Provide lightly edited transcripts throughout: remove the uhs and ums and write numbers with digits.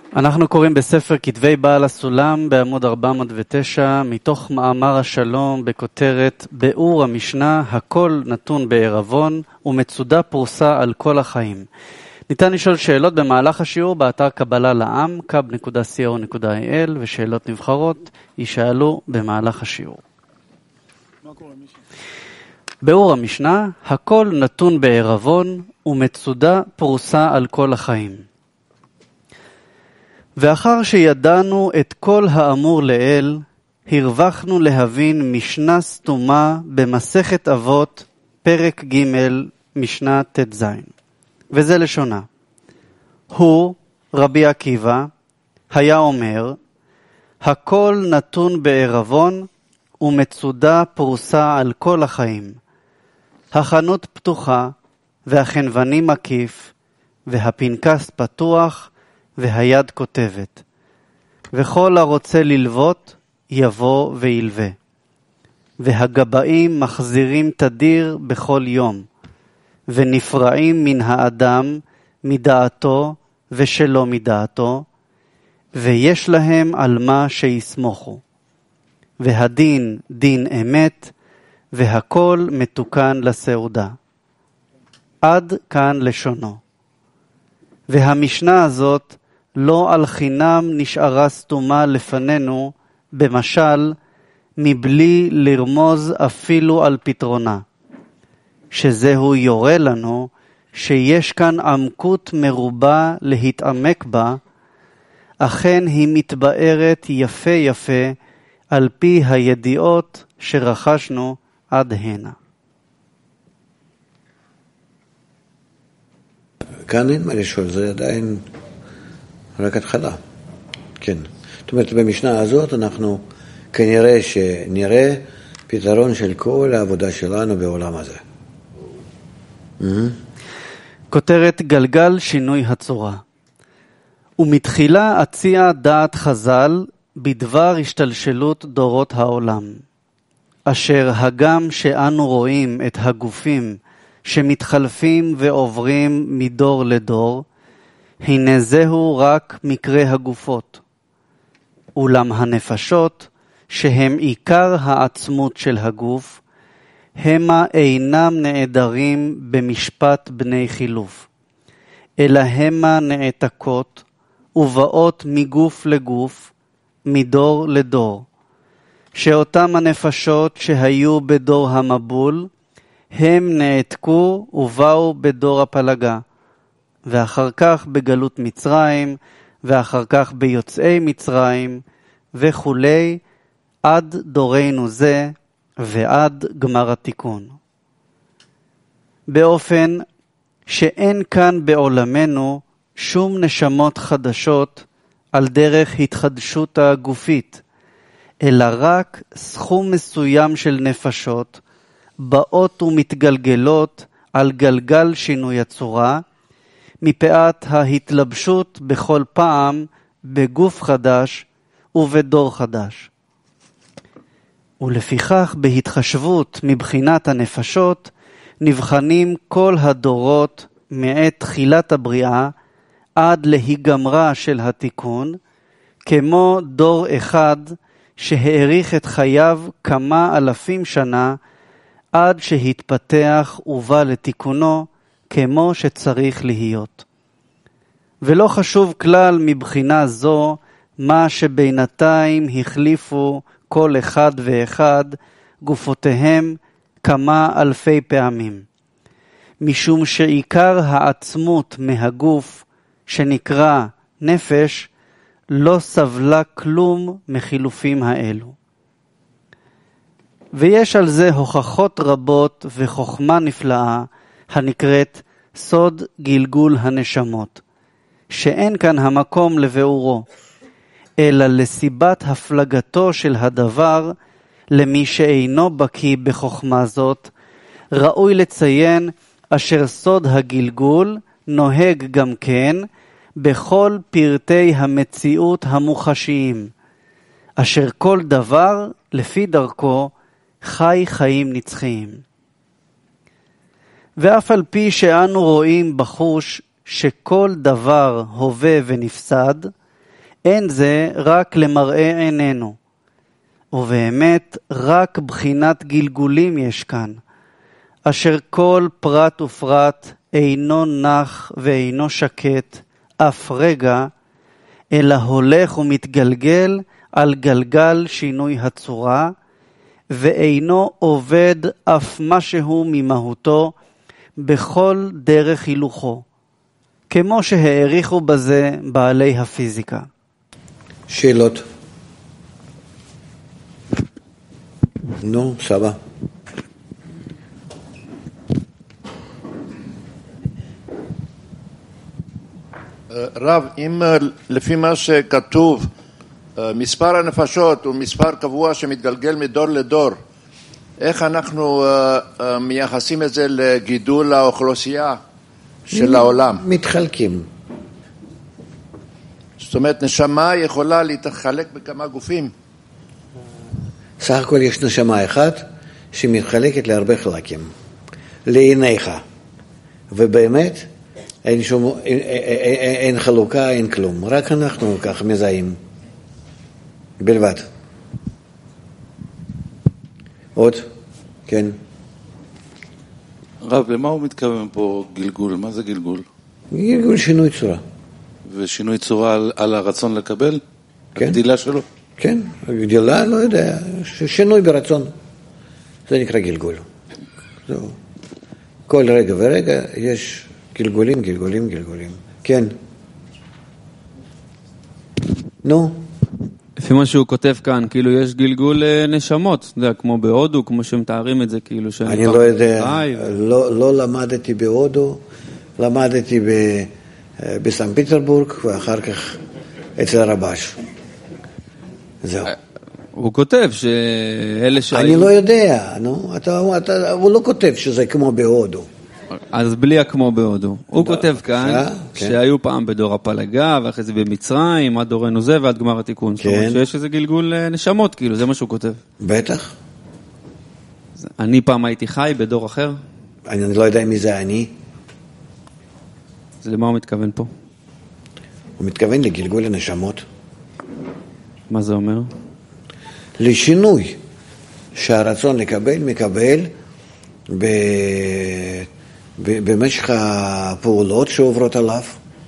אנחנו קוראים בספר כתבי בעל הסולם בעמוד 409 מתוך מאמר השלום בכותרת ביאור המשנה הכל נתון בערבון ומצודה פרוסה על כל החיים. ניתן לשאול שאלות במהלך השיעור באתר קבלה לעם kab.co.il ושאלות נבחרות יישאלו במהלך השיעור. מה קורה מישהו? ביאור המשנה הכל נתון בערבון ומצודה פרוסה על כל החיים. ואחר שידענו את כל האמור לאל, הרווחנו להבין משנה סתומה במסכת אבות, פרק ג' משנה ט"ז. וזה לשונה. הוא, רבי עקיבא, היה אומר, הכל נתון בערבון ומצודה פרוסה על כל החיים. החנות פתוחה והחנווני מקיף והפנקס פתוח והיד כותבת. וכל הרוצה ללוות יבוא וילווה. והגבאים מחזירים תדיר בכל יום. ונפרעים מן האדם מדעתו ושלא מדעתו. ויש להם על מה שיסמוכו. והדין דין אמת והכל מתוקן לסעודה. עד כאן לשונו. והמשנה הזאת לא על חינם נשארה סתומה לפנינו, במשל, מבלי לרמוז אפילו על פתרונה. שזהו יורה לנו שיש כאן עמקות מרובה להתעמק בה, אכן היא מתבארת יפה יפה על פי הידיעות שרכשנו עד הנה. כאן אין מה לשאול, זה עדיין רק התחלה. כן. זאת אומרת, במשנה הזאת אנחנו כנראה שנראה פתרון של כל העבודה שלנו בעולם הזה. כותרת גלגל שינוי הצורה. ומתחילה הציעה דעת חז"ל בדבר השתלשלות דורות העולם. אשר הגם שאנו רואים את הגופים שמתחלפים ועוברים מדור לדור, הנה זהו רק מקרה הגופות. אולם הנפשות, שהם עיקר העצמות של הגוף, המה אינם נעדרים במשפט בני חילוף, אלא המה נעתקות ובאות מגוף לגוף, מדור לדור, שאותם הנפשות שהיו בדור המבול, הם נעתקו ובאו בדור הפלגה, ואחר כך בגלות מצרים, ואחר כך ביוצאי מצרים, וכולי, עד דורנו זה, ועד גמר התיקון. באופן שאין כאן בעולמנו שום נשמות חדשות על דרך התחדשות הגופית, אלא רק סכום מסוים של נפשות, באות ומתגלגלות על גלגל שינוי הצורה, מפאת ההתלבשות בכל פעם בגוף חדש ובדור חדש. ולפיכך בהתחשבות מבחינת הנפשות, נבחנים כל הדורות מעת תחילת הבריאה עד להיגמרה של התיקון, כמו דור אחד שהאריך את חייו כמה אלפים שנה, עד שהתפתח ובא לתיקונו כמו שצריך להיות. ולא חשוב כלל מבחינה זו מה שבינתיים החליפו כל אחד ואחד גופותיהם כמה אלפי פעמים. משום שעיקר העצמות מהגוף שנקרא נפש לא סבלה כלום מחילופים האלו. ויש על זה הוכחות רבות וחוכמה נפלאה הנקראת סוד גלגול הנשמות, שאין כאן המקום לבאורו, אלא לסיבת הפלגתו של הדבר, למי שאינו בקיא בחוכמה זאת, ראוי לציין אשר סוד הגלגול נוהג גם כן בכל פרטי המציאות המוחשיים, אשר כל דבר לפי דרכו חי חיים נצחיים. ואף על פי שאנו רואים בחוש שכל דבר הווה ונפסד, אין זה רק למראה עינינו. ובאמת רק בחינת גלגולים יש כאן, אשר כל פרט ופרט אינו נח ואינו שקט אף רגע, אלא הולך ומתגלגל על גלגל שינוי הצורה, ואינו עובד אף משהו ממהותו בכל דרך הילוכו, כמו שהעריכו בזה בעלי הפיזיקה. שאלות? נו, סבא. רב, אם לפי מה שכתוב, מספר הנפשות הוא מספר קבוע שמתגלגל מדור לדור, איך אנחנו מייחסים את זה לגידול האוכלוסייה של העולם? מתחלקים. זאת אומרת, נשמה יכולה להתחלק בכמה גופים. סך הכל יש נשמה אחת שמתחלקת להרבה חלקים. לעיניך. ובאמת, אין חלוקה, אין כלום. רק אנחנו כך מזהים. בלבד. עוד? כן. רב, למה הוא מתכוון פה גלגול? מה זה גלגול? גלגול שינוי צורה. ושינוי צורה על הרצון לקבל? כן. הגדילה שלו? כן, הגדילה, לא יודע, שינוי ברצון. זה נקרא גלגול. זהו. כל רגע ורגע יש גלגולים, גלגולים, גלגולים. כן. נו. לפי מה שהוא כותב כאן, כאילו יש גלגול נשמות, אתה יודע, כמו בהודו, כמו שמתארים את זה, כאילו אני לא יודע, לא למדתי בהודו, למדתי בסן פיטרבורג, ואחר כך אצל הרבש. זהו. הוא כותב שאלה שהיו... אני לא יודע, נו, הוא לא כותב שזה כמו בהודו. אז בלי כמו בהודו. הוא כותב כאן שהיו פעם בדור הפלגה, ואחרי זה במצרים, עד דורנו זה ועד גמר התיקון. זאת אומרת שיש איזה גלגול נשמות, כאילו, זה מה שהוא כותב. בטח. אני פעם הייתי חי בדור אחר? אני לא יודע מי זה אני. אז למה הוא מתכוון פה? הוא מתכוון לגלגול הנשמות. מה זה אומר? לשינוי שהרצון לקבל מקבל במשך הפעולות שעוברות עליו.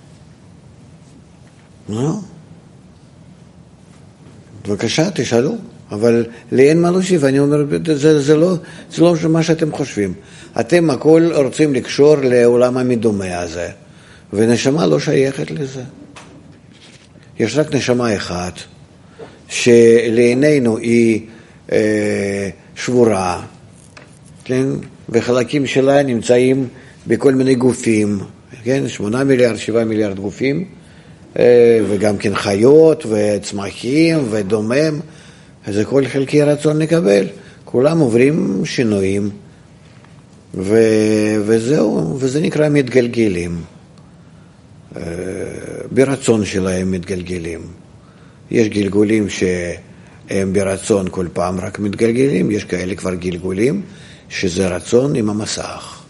בבקשה, תשאלו. אבל לי אין מה להוסיף, אני אומר, זה לא מה שאתם חושבים. אתם הכל רוצים לקשור לעולם המדומה הזה, ונשמה לא שייכת לזה. יש רק נשמה אחת, שלעינינו היא שבורה, כן? וחלקים שלה נמצאים בכל מיני גופים, כן? 8 מיליארד, 7 מיליארד גופים, וגם כן חיות וצמחים ודומם, אז כל חלקי רצון לקבל, כולם עוברים שינויים, וזהו, וזה נקרא מתגלגלים. ברצון שלהם מתגלגלים. יש גלגולים שהם ברצון כל פעם רק מתגלגלים, יש כאלה כבר גלגולים שזה רצון עם המסך.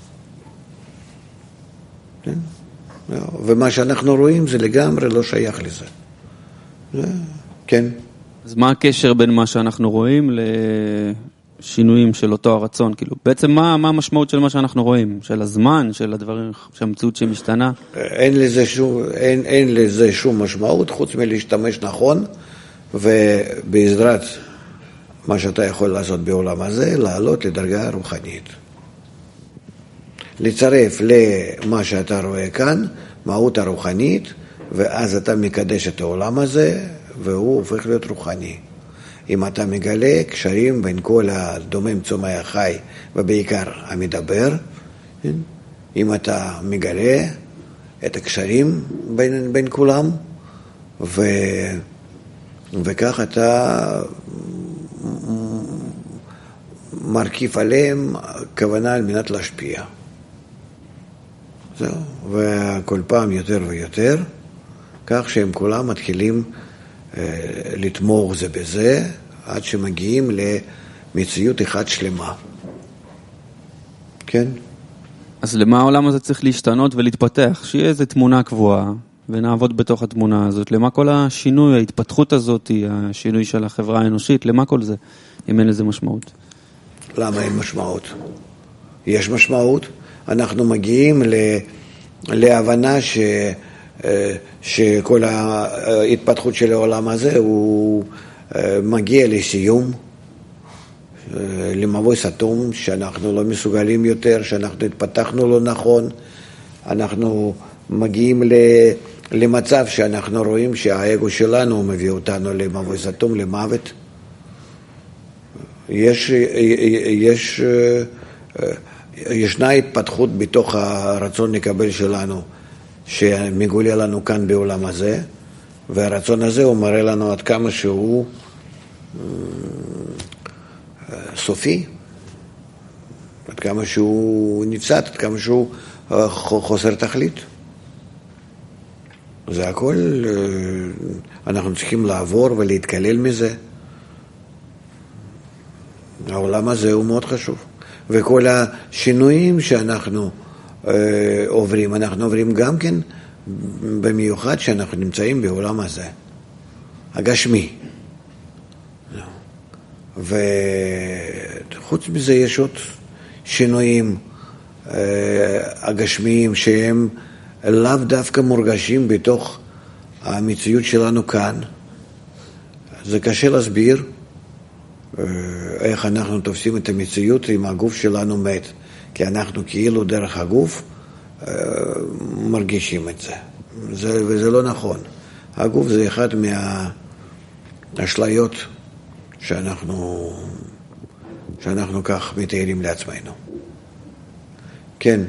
כן? ומה שאנחנו רואים זה לגמרי לא שייך לזה. כן. אז מה הקשר בין מה שאנחנו רואים לשינויים של אותו הרצון? כאילו, בעצם מה המשמעות של מה שאנחנו רואים? של הזמן, של הדברים, של המציאות שמשתנה? אין לזה שום משמעות חוץ מלהשתמש נכון, ובעזרת מה שאתה יכול לעשות בעולם הזה, לעלות לדרגה רוחנית. לצרף למה שאתה רואה כאן, מהות הרוחנית, ואז אתה מקדש את העולם הזה, והוא הופך להיות רוחני. אם אתה מגלה קשרים בין כל הדומם צומח חי, ובעיקר המדבר, אם אתה מגלה את הקשרים בין כולם, וכך אתה מרכיב עליהם כוונה על מנת להשפיע. זהו. וכל פעם יותר ויותר, כך שהם כולם מתחילים לתמוך זה בזה, עד שמגיעים למציאות אחת שלמה. כן? אז למה העולם הזה צריך להשתנות ולהתפתח? שיהיה איזו תמונה קבועה, ונעבוד בתוך התמונה הזאת. למה כל השינוי, ההתפתחות הזאת, השינוי של החברה האנושית, למה כל זה, אם אין לזה משמעות? למה אין משמעות? יש משמעות. אנחנו מגיעים להבנה שכל ההתפתחות של העולם הזה הוא מגיע לסיום, למבוי סתום, שאנחנו לא מסוגלים יותר, שאנחנו התפתחנו לא נכון, אנחנו מגיעים למצב שאנחנו רואים שהאגו שלנו מביא אותנו למבוי סתום, למוות. ישנה התפתחות בתוך הרצון לקבל שלנו, שמגולה לנו כאן בעולם הזה, והרצון הזה הוא מראה לנו עד כמה שהוא סופי, עד כמה שהוא נפסד, עד כמה שהוא חוסר תכלית. זה הכל, אנחנו צריכים לעבור ולהתקלל מזה. העולם הזה הוא מאוד חשוב. וכל השינויים שאנחנו עוברים, אנחנו עוברים גם כן במיוחד שאנחנו נמצאים בעולם הזה, הגשמי. וחוץ מזה יש עוד שינויים הגשמיים שהם לאו דווקא מורגשים בתוך המציאות שלנו כאן. זה קשה להסביר איך אנחנו תופסים את המציאות אם הגוף שלנו מת, כי אנחנו כאילו דרך הגוף מרגישים את זה. וזה לא נכון. הגוף זה אחד מהאשליות שאנחנו כך מתארים לעצמנו. כן.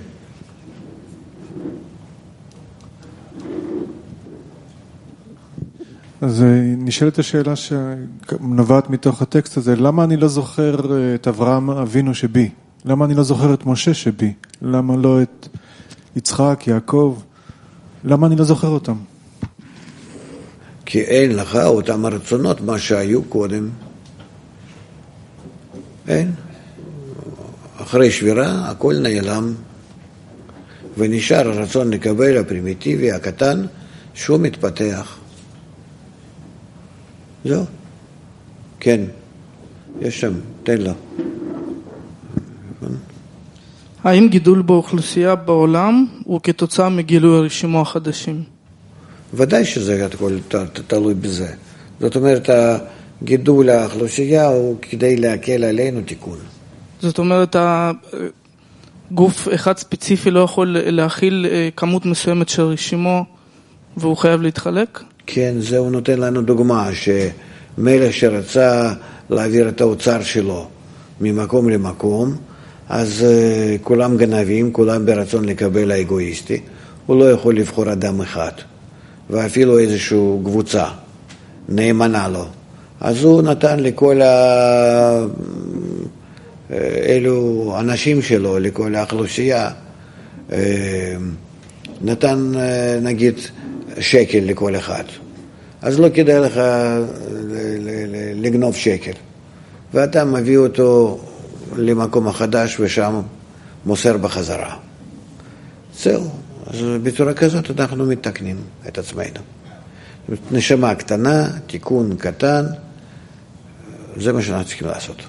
אז נשאלת השאלה שנובעת מתוך הטקסט הזה, למה אני לא זוכר את אברהם אבינו שבי? למה אני לא זוכר את משה שבי? למה לא את יצחק, יעקב? למה אני לא זוכר אותם? כי אין לך אותם הרצונות, מה שהיו קודם. אין. אחרי שבירה הכל נעלם, ונשאר הרצון לקבל הפרימיטיבי, הקטן, שהוא מתפתח. זהו. כן. יש שם, תן לו. האם גידול באוכלוסייה בעולם הוא כתוצאה מגילוי הרשימו החדשים? ודאי שזה הכל תלוי בזה. זאת אומרת, הגידול האוכלוסייה הוא כדי להקל עלינו תיקון. זאת אומרת, גוף אחד ספציפי לא יכול להכיל כמות מסוימת של רשימו והוא חייב להתחלק? כן, זה הוא נותן לנו דוגמה שמלך שרצה להעביר את האוצר שלו ממקום למקום, אז כולם גנבים, כולם ברצון לקבל האגואיסטי, הוא לא יכול לבחור אדם אחד, ואפילו איזושהי קבוצה נאמנה לו. אז הוא נתן לכל אלו אנשים שלו, לכל האוכלוסייה, נתן נגיד שקל לכל אחד. אז לא כדאי לך לגנוב שקל. ואתה מביא אותו למקום החדש ושם מוסר בחזרה. זהו. אז בצורה כזאת אנחנו מתקנים את עצמנו. נשמה קטנה, תיקון קטן, זה מה שאנחנו צריכים לעשות.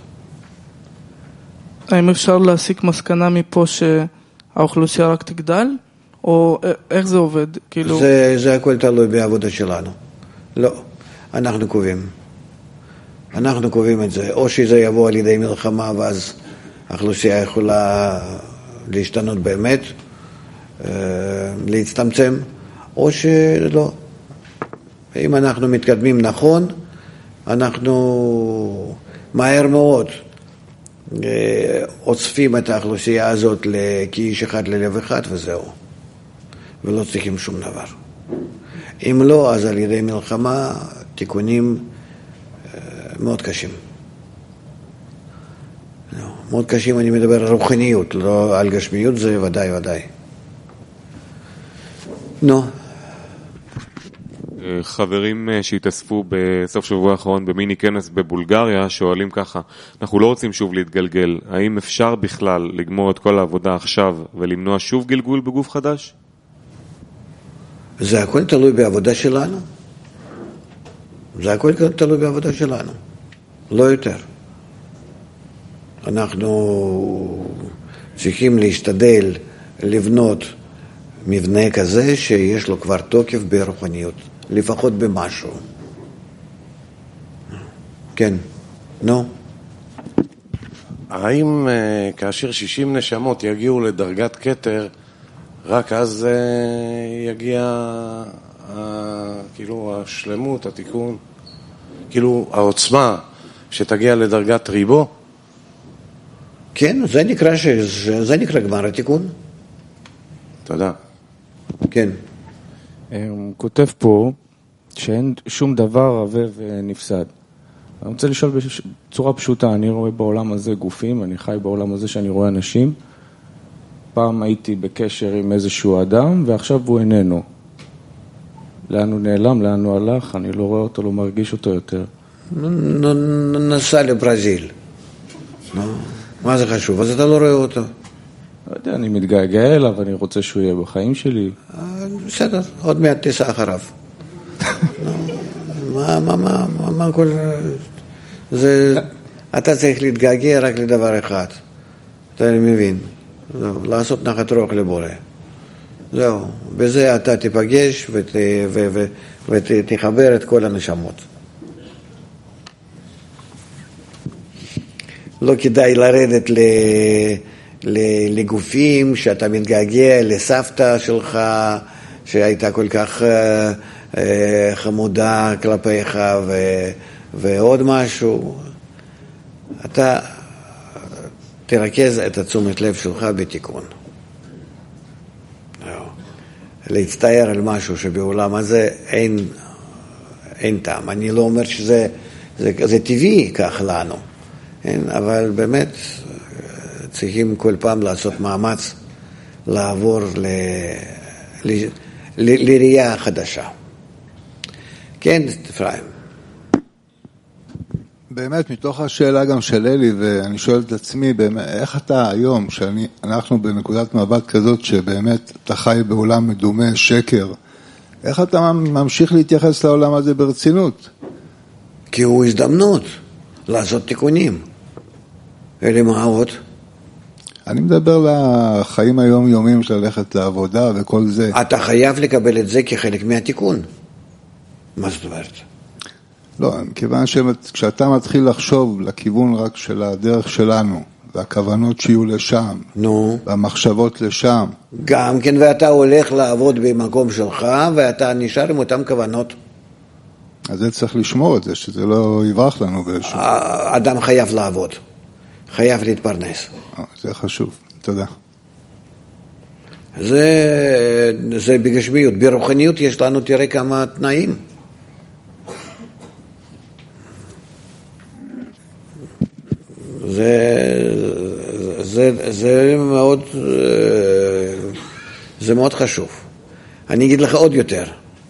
האם אפשר להסיק מסקנה מפה שהאוכלוסייה רק תגדל? או איך זה עובד? כאילו... זה הכל תלוי בעבודה שלנו. לא, אנחנו קובעים. אנחנו קובעים את זה. או שזה יבוא על ידי מלחמה ואז האוכלוסייה יכולה להשתנות באמת, להצטמצם, או שלא. אם אנחנו מתקדמים נכון, אנחנו מהר מאוד עוצפים את האוכלוסייה הזאת כאיש אחד ללב אחד וזהו. ולא צריכים שום דבר. אם לא, אז על ידי מלחמה, תיקונים מאוד קשים. מאוד קשים, אני מדבר על רוחניות, לא על גשמיות, זה ודאי, ודאי. נו. חברים שהתאספו בסוף שבוע האחרון במיני כנס בבולגריה שואלים ככה, אנחנו לא רוצים שוב להתגלגל, האם אפשר בכלל לגמור את כל העבודה עכשיו ולמנוע שוב גלגול בגוף חדש? זה הכל תלוי בעבודה שלנו. זה הכל תלוי בעבודה שלנו. לא יותר. אנחנו צריכים להשתדל לבנות מבנה כזה שיש לו כבר תוקף ברוחניות, לפחות במשהו. כן, נו. האם כאשר 60 נשמות יגיעו לדרגת כתר, רק אז יגיע כאילו השלמות, התיקון, כאילו העוצמה שתגיע לדרגת ריבו? כן, זה נקרא גמר התיקון. תודה. כן. הוא כותב פה שאין שום דבר רבה ונפסד. אני רוצה לשאול בצורה פשוטה, אני רואה בעולם הזה גופים, אני חי בעולם הזה שאני רואה אנשים. פעם הייתי בקשר עם איזשהו אדם, ועכשיו הוא איננו. לאן הוא נעלם, לאן הוא הלך, אני לא רואה אותו, לא מרגיש אותו יותר. נסע לברזיל. מה זה חשוב? אז אתה לא רואה אותו. לא יודע, אני מתגעגע אליו, אני רוצה שהוא יהיה בחיים שלי. בסדר, עוד מעט תיסע אחריו. מה כל... אתה צריך להתגעגע רק לדבר אחד. אתה מבין. לעשות נחת רוח לבורא. זהו. בזה אתה תיפגש ותחבר את כל הנשמות. לא כדאי לרדת לגופים שאתה מתגעגע לסבתא שלך שהייתה כל כך חמודה כלפיך ועוד משהו. אתה תרכז את התשומת לב שלך בתיקון. להצטער על משהו שבעולם הזה אין טעם. אני לא אומר שזה טבעי כך לנו, אבל באמת צריכים כל פעם לעשות מאמץ לעבור לראייה חדשה. כן, אפרים. באמת, מתוך השאלה גם של אלי, ואני שואל את עצמי, באמת, איך אתה היום, שאנחנו בנקודת מבט כזאת, שבאמת אתה חי בעולם מדומה, שקר, איך אתה ממשיך להתייחס לעולם הזה ברצינות? כי הוא הזדמנות לעשות תיקונים. אלה מה עוד? אני מדבר לחיים היום-יומיים של ללכת לעבודה וכל זה. אתה חייב לקבל את זה כחלק מהתיקון. מה זאת אומרת? לא, כיוון שכשאתה מתחיל לחשוב לכיוון רק של הדרך שלנו, והכוונות שיהיו לשם, והמחשבות לשם. גם כן, ואתה הולך לעבוד במקום שלך, ואתה נשאר עם אותם כוונות. אז זה צריך לשמור את זה, שזה לא יברח לנו באיזשהו. אדם חייב לעבוד, חייב להתפרנס. זה חשוב, תודה. זה בגשמיות. ברוחניות יש לנו, תראה כמה תנאים. זה מאוד חשוב. אני אגיד לך עוד יותר.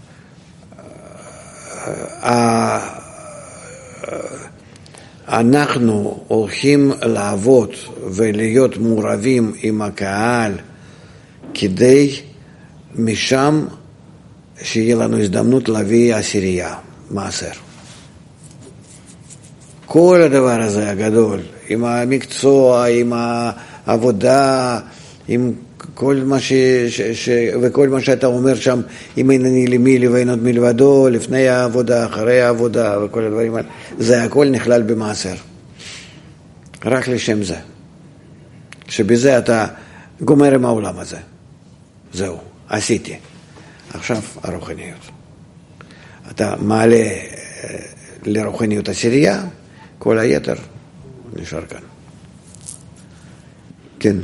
אנחנו הולכים לעבוד ולהיות מעורבים עם הקהל כדי משם שיהיה לנו הזדמנות להביא עשירייה, מעשר. כל הדבר הזה הגדול, עם המקצוע, עם העבודה, עם כל מה וכל מה שאתה אומר שם, אם אינני למי לבן עוד מלבדו, לפני העבודה, אחרי העבודה, וכל הדברים האלה, זה הכל נכלל במעשר. רק לשם זה. שבזה אתה גומר עם העולם הזה. זהו, עשיתי. עכשיו הרוחניות. אתה מעלה לרוחניות עשירייה, כל היתר נשאר כאן. כן.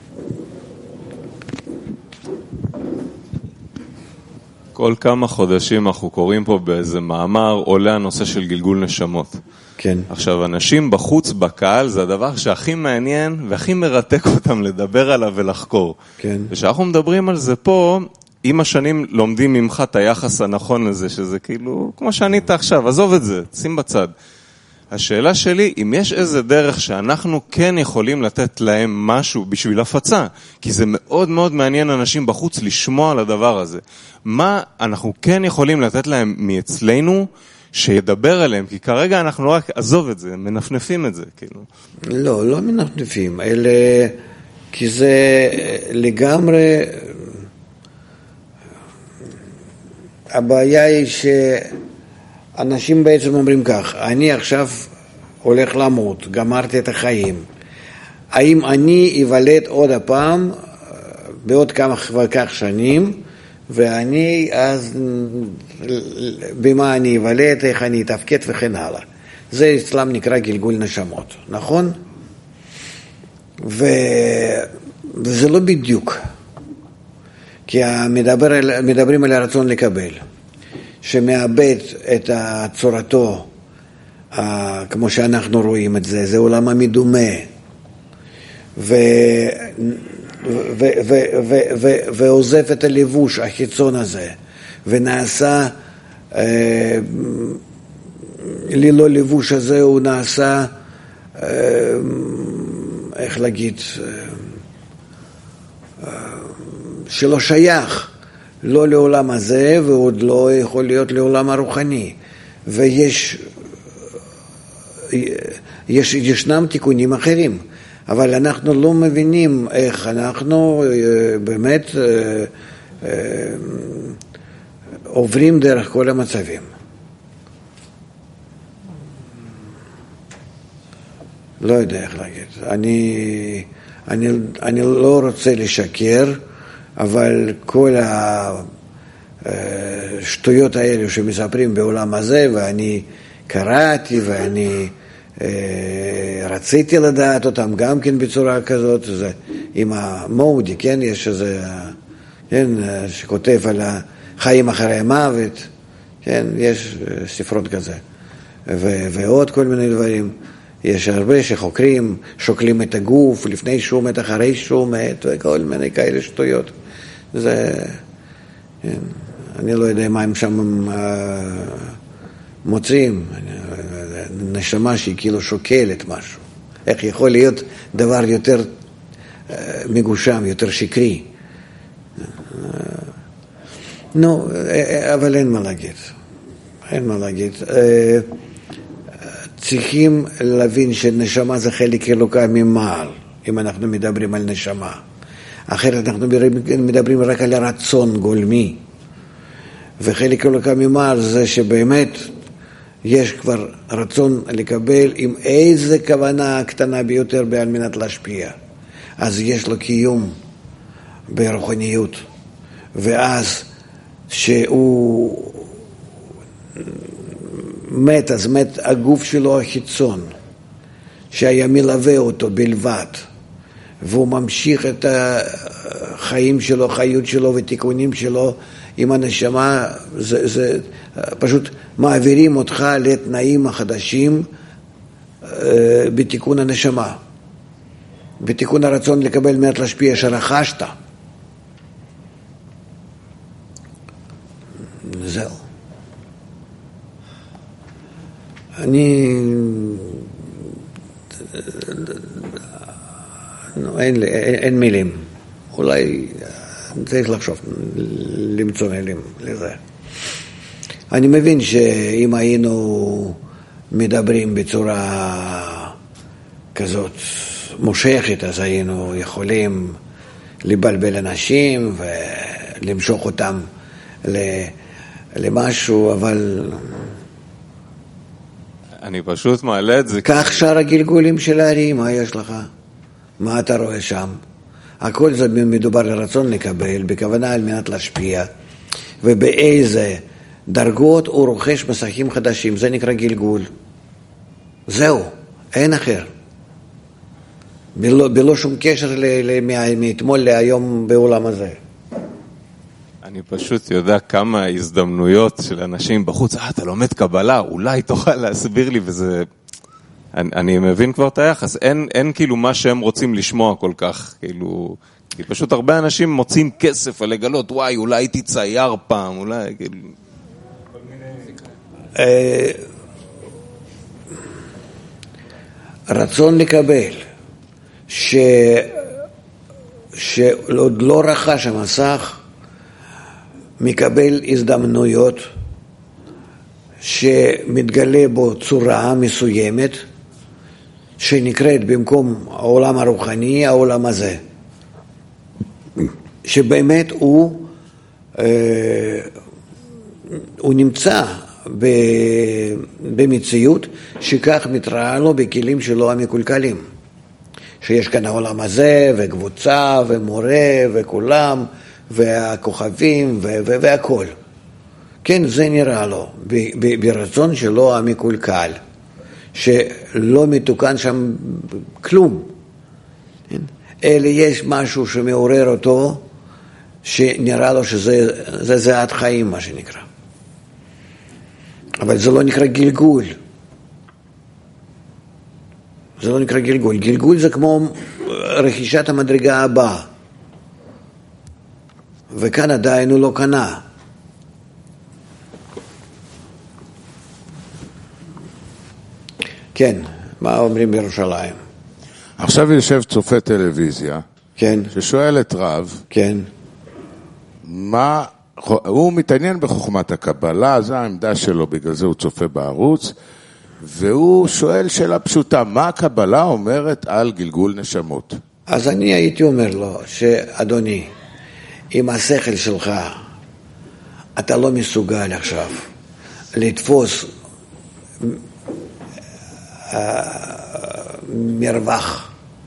כל כמה חודשים אנחנו קוראים פה באיזה מאמר, עולה הנושא של גלגול נשמות. כן. עכשיו, אנשים בחוץ, בקהל, זה הדבר שהכי מעניין והכי מרתק אותם לדבר עליו ולחקור. כן. ושאנחנו מדברים על זה פה, עם השנים לומדים ממך את היחס הנכון לזה, שזה כאילו, כמו שענית עכשיו, עזוב את זה, שים בצד. השאלה שלי, אם יש איזה דרך שאנחנו כן יכולים לתת להם משהו בשביל הפצה, כי זה מאוד מאוד מעניין אנשים בחוץ לשמוע על הדבר הזה. מה אנחנו כן יכולים לתת להם מאצלנו שידבר עליהם? כי כרגע אנחנו רק עזוב את זה, מנפנפים את זה, כאילו. לא מנפנפים, אלא כי זה לגמרי... הבעיה היא שאנשים בעצם אומרים כך, אני עכשיו הולך למות, גמרתי את החיים. האם אני איוולד עוד הפעם בעוד כמה וכך שנים, ואני אז במה אני איוולד, איך אני אתפקד וכן הלאה. זה אצלם נקרא גלגול נשמות, נכון? וזה לא בדיוק. כי מדברים על הרצון לקבל, שמאבד את צורתו, כמו שאנחנו רואים את זה, זה עולם המדומה, ועוזב את הלבוש החיצון הזה, ונעשה, ללא לבוש הזה הוא נעשה, איך להגיד, שלא שייך, לא לעולם הזה, ועוד לא יכול להיות לעולם הרוחני. ישנם תיקונים אחרים, אבל אנחנו לא מבינים איך אנחנו באמת עוברים דרך כל המצבים. לא יודע איך להגיד. אני לא רוצה לשקר, אבל כל השטויות האלה שמספרים בעולם הזה, ואני קראתי ואני רציתי לדעת אותם גם כן בצורה כזאת, זה עם המודי, כן, יש איזה, כן, שכותב על החיים אחרי המוות, כן, יש ספרות כזה, ועוד כל מיני דברים. יש הרבה שחוקרים, שוקלים את הגוף לפני שהוא מת, אחרי שהוא מת, וכל מיני כאלה שטויות. זה, אני לא יודע מה הם שם מוצאים, נשמה שהיא כאילו שוקלת משהו. איך יכול להיות דבר יותר מגושם, יותר שקרי? נו, אבל אין מה להגיד. אין מה להגיד. צריכים להבין שנשמה זה חלק אלוקה ממעל, אם אנחנו מדברים על נשמה. אחרת אנחנו מדברים רק על הרצון גולמי. וחלק אלוקה ממעל זה שבאמת יש כבר רצון לקבל עם איזה כוונה קטנה ביותר על מנת להשפיע. אז יש לו קיום ברוחניות. ואז שהוא מת, אז מת הגוף שלו החיצון, שהיה מלווה אותו בלבד, והוא ממשיך את החיים שלו, חיות שלו ותיקונים שלו עם הנשמה. זה פשוט מעבירים אותך לתנאים החדשים בתיקון הנשמה, בתיקון הרצון לקבל מעט להשפיע שרכשת. זהו. אין מילים. אולי צריך לחשוב, למצוא מילים לזה. אני מבין שאם היינו מדברים בצורה כזאת מושכת, אז היינו יכולים לבלבל אנשים ולמשוך אותם למשהו, אבל... אני פשוט מעלה את זה. כך שאר הגלגולים של הערים, מה יש לך? מה אתה רואה שם? הכל זה מדובר על רצון לקבל, בכוונה על מנת להשפיע, ובאיזה דרגות הוא רוכש מסכים חדשים, זה נקרא גלגול. זהו, אין אחר. בלא שום קשר מאתמול להיום בעולם הזה. אני פשוט יודע כמה הזדמנויות של אנשים בחוץ, אתה לומד קבלה, אולי תוכל להסביר לי, וזה... אני מבין כבר את היחס, אין כאילו מה שהם רוצים לשמוע כל כך, כאילו, כי פשוט הרבה אנשים מוצאים כסף על לגלות, וואי, אולי הייתי צייר פעם, אולי, כאילו... רצון לקבל, שעוד לא רכש המסך, מקבל הזדמנויות, שמתגלה בו צורה מסוימת, שנקראת במקום העולם הרוחני, העולם הזה. שבאמת הוא נמצא במציאות שכך מתראה לו בכלים שלו המקולקלים. שיש כאן העולם הזה, וקבוצה, ומורה, וכולם, והכוכבים, והכל. כן, זה נראה לו, ברצון שלו המקולקל, שלא מתוקן שם כלום. אלא יש משהו שמעורר אותו, שנראה לו שזה עד חיים, מה שנקרא. אבל זה לא נקרא גלגול. זה לא נקרא גלגול. גלגול זה כמו רכישת המדרגה הבאה. וכאן עדיין הוא לא קנה. כן, מה אומרים בירושלים? עכשיו יושב צופה טלוויזיה, כן. ששואל את רב, כן. מה, הוא מתעניין בחוכמת הקבלה, זו העמדה שלו, בגלל זה הוא צופה בערוץ, והוא שואל שאלה פשוטה, מה הקבלה אומרת על גלגול נשמות? אז אני הייתי אומר לו, שאדוני, עם השכל שלך, אתה לא מסוגל עכשיו לתפוס מרווח,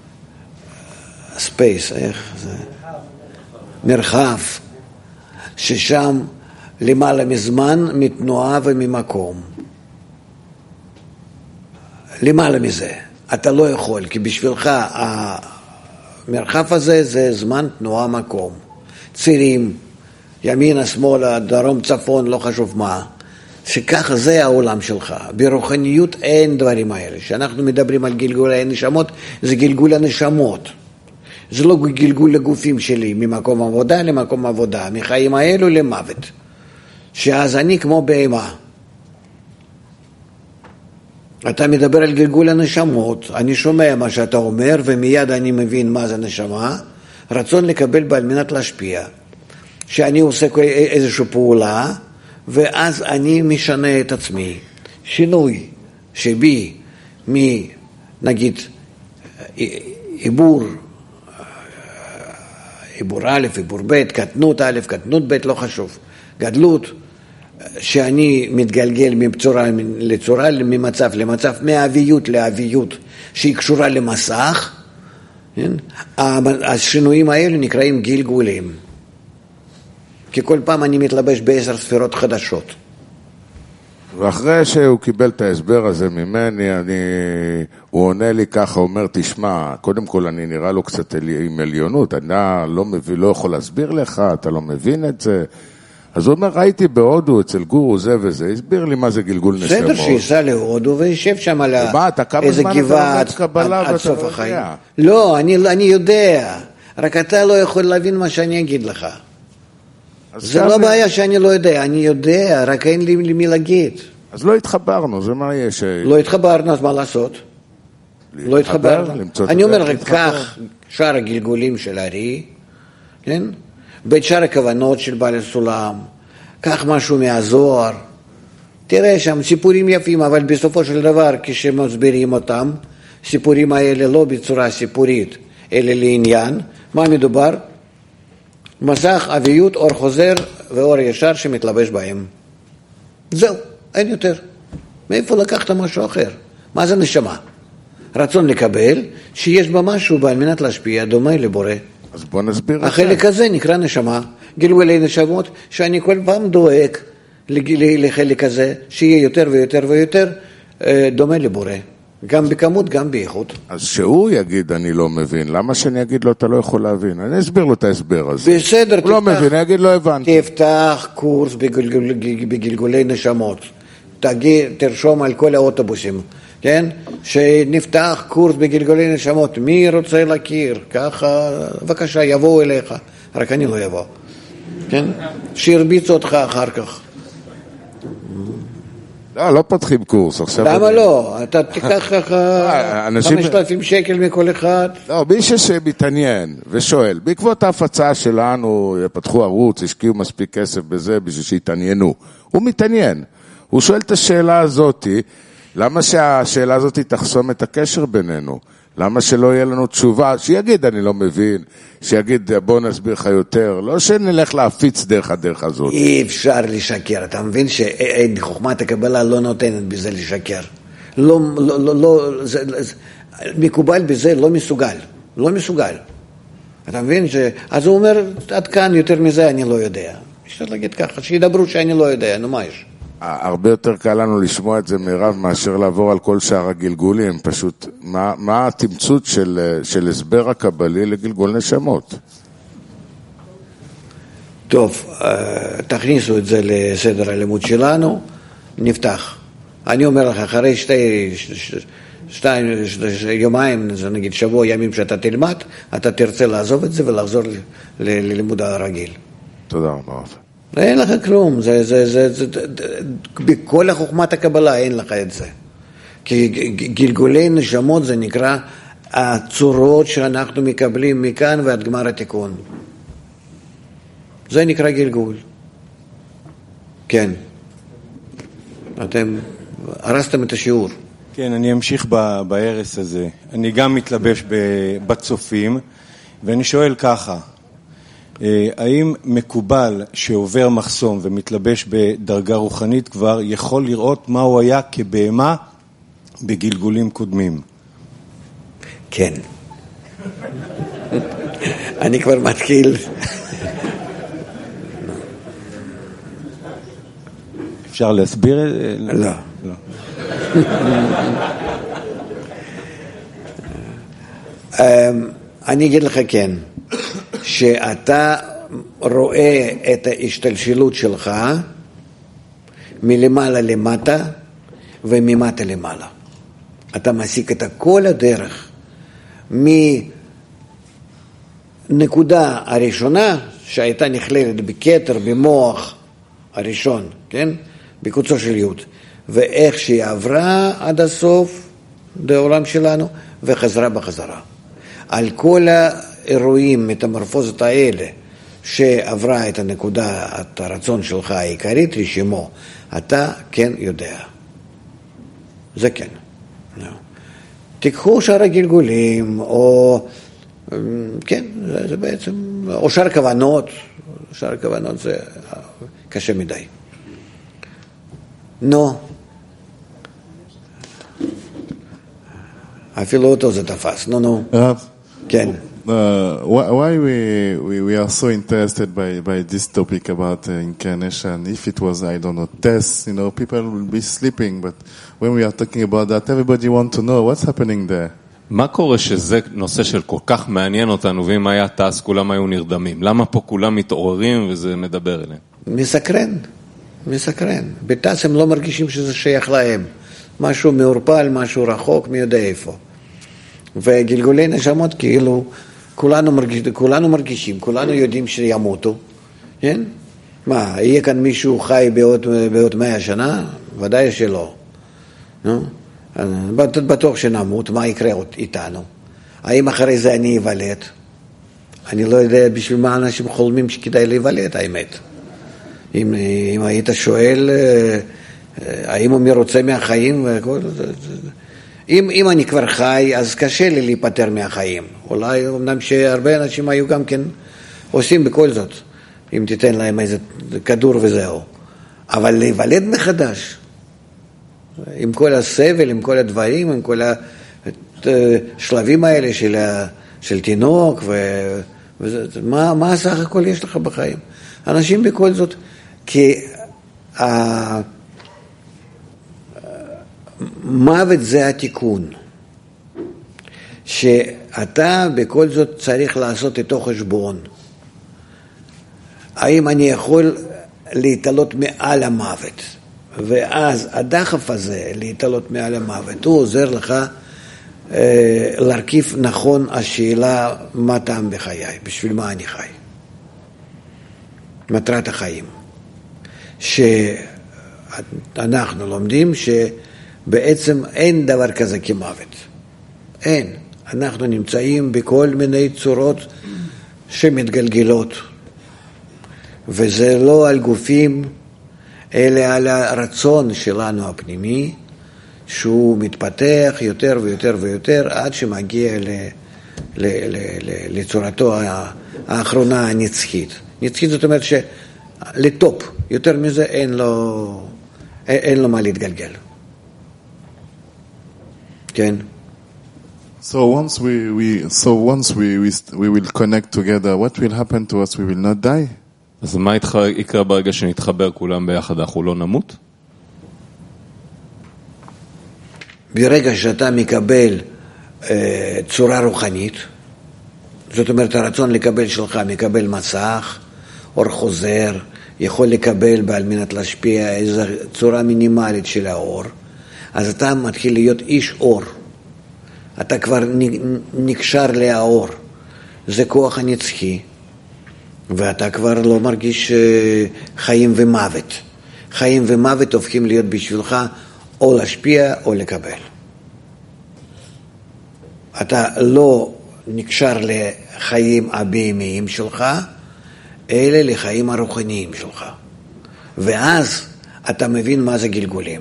ספייס, איך זה? מרחב, ששם למעלה מזמן, מתנועה וממקום. למעלה מזה. אתה לא יכול, כי בשבילך המרחב הזה זה זמן, תנועה, מקום. צירים, ימינה, שמאלה, דרום, צפון, לא חשוב מה. שככה זה העולם שלך. ברוחניות אין דברים האלה. כשאנחנו מדברים על גלגול הנשמות, זה גלגול הנשמות. זה לא גלגול לגופים שלי, ממקום עבודה למקום עבודה, מחיים האלו למוות. שאז אני כמו בהמה. אתה מדבר על גלגול הנשמות, אני שומע מה שאתה אומר, ומיד אני מבין מה זה נשמה, רצון לקבל בעל מנת להשפיע. שאני עושה איזושהי פעולה, ואז אני משנה את עצמי. שינוי שבי נגיד, עיבור א', עיבור ב', קטנות א', קטנות ב', לא חשוב. גדלות, שאני מתגלגל מצורה לצורה, ממצב למצב, מהאביות לאביות, שהיא קשורה למסך, השינויים האלה נקראים גלגולים. כי כל פעם אני מתלבש ב10 ספירות חדשות. ואחרי שהוא קיבל את ההסבר הזה ממני, הוא עונה לי ככה, אומר, תשמע, קודם כל אני נראה לו קצת עם עליונות, אני לא יכול להסביר לך, אתה לא מבין את זה. אז הוא אומר, ראיתי בהודו אצל גורו זה וזה, הסביר לי מה זה גלגול נשמות. בסדר, שיסע להודו וישב שם על איזה גבעת עד סוף החיים. לא, אני יודע, רק אתה לא יכול להבין מה שאני אגיד לך. זה לא בעיה שאני לא יודע, אני יודע, רק אין לי למי להגיד. אז לא התחברנו, זה מה יש? לא התחברנו, אז מה לעשות? לא התחברנו. אני אומר רק כך, שאר הגלגולים של הארי, כן? בית שאר הכוונות של בעל הסולם, כך משהו מהזוהר. תראה שם סיפורים יפים, אבל בסופו של דבר, כשמסבירים אותם, סיפורים האלה לא בצורה סיפורית, אלא לעניין, מה מדובר? מסך, אביות, אור חוזר ואור ישר שמתלבש בהם. זהו, אין יותר. מאיפה לקחת משהו אחר? מה זה נשמה? רצון לקבל שיש בה משהו על מנת להשפיע דומה לבורא. אז בוא נסביר את זה. החלק הזה נקרא נשמה. גלגולי נשמות שאני כל פעם דואג לחלק הזה שיהיה יותר ויותר ויותר דומה לבורא. גם בכמות, גם באיכות. אז שהוא יגיד, אני לא מבין. למה שאני אגיד לו, אתה לא יכול להבין? אני אסביר לו את ההסבר הזה. בסדר, הוא לא מבין, אני אגיד, לא הבנתי. תפתח קורס בגלגולי נשמות. תרשום על כל האוטובוסים, כן? שנפתח קורס בגלגולי נשמות. מי רוצה להכיר? ככה, בבקשה, יבואו אליך. רק אני לא יבוא. כן? שירביץ אותך אחר כך. לא פותחים קורס. למה לא? אתה תיקח ככה 5,000 שקל מכל אחד. לא, מי שמתעניין ושואל, בעקבות ההפצה שלנו, פתחו ערוץ, השקיעו מספיק כסף בזה בשביל שיתעניינו. הוא מתעניין. הוא שואל את השאלה הזאת, למה שהשאלה הזאת תחסום את הקשר בינינו? למה שלא יהיה לנו תשובה? שיגיד אני לא מבין, שיגיד בוא נסביר לך יותר, לא שנלך להפיץ דרך הדרך הזאת. אי אפשר לשקר, אתה מבין שחוכמת הקבלה לא נותנת בזה לשקר. לא, מקובל בזה לא מסוגל. אתה מבין אז הוא אומר, עד כאן יותר מזה אני לא יודע. אפשר להגיד ככה, שידברו שאני לא יודע, נו מה יש? הרבה יותר קל לנו לשמוע את זה מרב מאשר לעבור על כל שאר הגלגולים, פשוט מה התמצות של הסבר הקבלי לגלגול נשמות? טוב, תכניסו את זה לסדר הלימוד שלנו, נפתח. אני אומר לך, אחרי יומיים, נגיד שבוע ימים שאתה תלמד, אתה תרצה לעזוב את זה ולחזור ללימוד הרגיל. תודה רבה. אין לך כלום, בכל החוכמת הקבלה אין לך את זה. כי גלגולי נשמות זה נקרא הצורות שאנחנו מקבלים מכאן ועד גמר התיקון. זה נקרא גלגול. כן. אתם הרסתם את השיעור. כן, אני אמשיך בהרס הזה. אני גם מתלבש בצופים, ואני שואל ככה, האם מקובל שעובר מחסום ומתלבש בדרגה רוחנית כבר יכול לראות מה הוא היה כבהמה בגלגולים קודמים? כן. אני כבר מתחיל. אפשר להסביר? לא. אני אגיד לך כן. שאתה רואה את ההשתלשלות שלך מלמעלה למטה וממטה למעלה. אתה מסיק את כל הדרך מנקודה הראשונה שהייתה נכללת בכתר, במוח הראשון, כן? בקוצו של י' ואיך שהיא עברה עד הסוף בעולם שלנו וחזרה בחזרה. על כל אירועים, מטמורפוזות האלה, שעברה את הנקודה, את הרצון שלך העיקרית, רשימו, אתה כן יודע. זה כן. תיקחו שאר הגלגולים, או, כן, זה בעצם, או שאר כוונות, שאר כוונות זה קשה מדי. נו. אפילו אותו זה תפס, נו. כן. Why we are so interested by this topic about incarnation? If it was, I don't know, death, people will be sleeping, but when we are talking about that, everybody want to know what's happening there. מה קורה שזה נושא של כל כך מעניין אותנו, ואם היה טס כולם היו נרדמים? למה פה כולם מתעוררים וזה מדבר אליהם? מסקרן. בטס הם לא מרגישים שזה שייך להם. משהו מעורפל, משהו רחוק, מי יודע איפה. וגלגולי נשמות כאילו כולנו מרגישים, כולנו יודעים שימותו, כן? מה, יהיה כאן מישהו חי בעוד 100 שנה? ודאי שלא. בטוח שנמות, מה יקרה איתנו? האם אחרי זה אני אבלט? אני לא יודע בשביל מה אנשים חולמים שכדאי להיוולט, האמת. אם היית שואל, האם הוא מרוצה מהחיים וכל זה... אם אני כבר חי, אז קשה לי להיפטר מהחיים. אולי, אמנם שהרבה אנשים היו גם כן עושים בכל זאת, אם תיתן להם איזה כדור וזהו. אבל להיוולד מחדש, עם כל הסבל, עם כל הדברים, עם כל השלבים האלה של תינוק, מה הסך הכל יש לך בחיים? אנשים בכל זאת, כי מוות זה התיקון, שאתה בכל זאת צריך לעשות איתו חשבון. האם אני יכול להתעלות מעל המוות? ואז הדחף הזה להתעלות מעל המוות, הוא עוזר לך להרכיב נכון השאלה מה טעם בחיי, בשביל מה אני חי. מטרת החיים. אנחנו לומדים שבעצם אין דבר כזה כמוות. אין. אנחנו נמצאים בכל מיני צורות שמתגלגלות. וזה לא על גופים, אלא על הרצון שלנו הפנימי, שהוא מתפתח יותר ויותר ויותר, עד שמגיע לצורתו האחרונה הנצחית. נצחית זאת אומרת שלטופ, יותר מזה אין לו מה להתגלגל. כן. So once we will connect together, what will happen to us? We will not die. אז מה יקרה ברגע שנתחבר כולם ביחד, אנחנו לא נמות? ברגע שאתה מקבל צורה רוחנית, זאת אומרת הרצון לקבל שלך מקבל מסך, אור חוזר, יכול לקבל על מנת להשפיע איזו צורה מינימלית של האור, אז אתה מתחיל להיות איש אור. אתה כבר נקשר לאור. זה כוח הנצחי. ואתה כבר לא מרגיש חיים ומוות. חיים ומוות הופכים להיות בשבילך או להשפיע או לקבל. אתה לא נקשר לחיים הבהמיים שלך, אלא לחיים הרוחניים שלך. ואז אתה מבין מה זה גלגולים.